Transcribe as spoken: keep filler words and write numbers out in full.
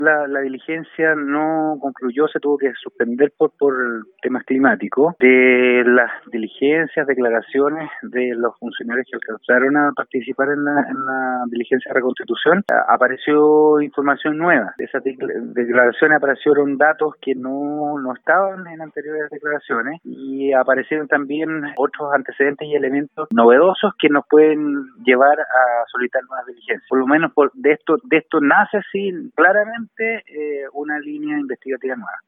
La, la diligencia no concluyó, se tuvo que suspender por, por temas climáticos. De las diligencias, declaraciones de los funcionarios que alcanzaron a participar en la, en la diligencia de reconstitución, apareció información nueva. De esas declaraciones aparecieron datos que no, no estaban en anteriores declaraciones y aparecieron también otros antecedentes y elementos novedosos que nos pueden llevar a solicitar nuevas diligencias. Por lo menos por, de esto de esto nace sí claramente eh, una línea investigativa nueva.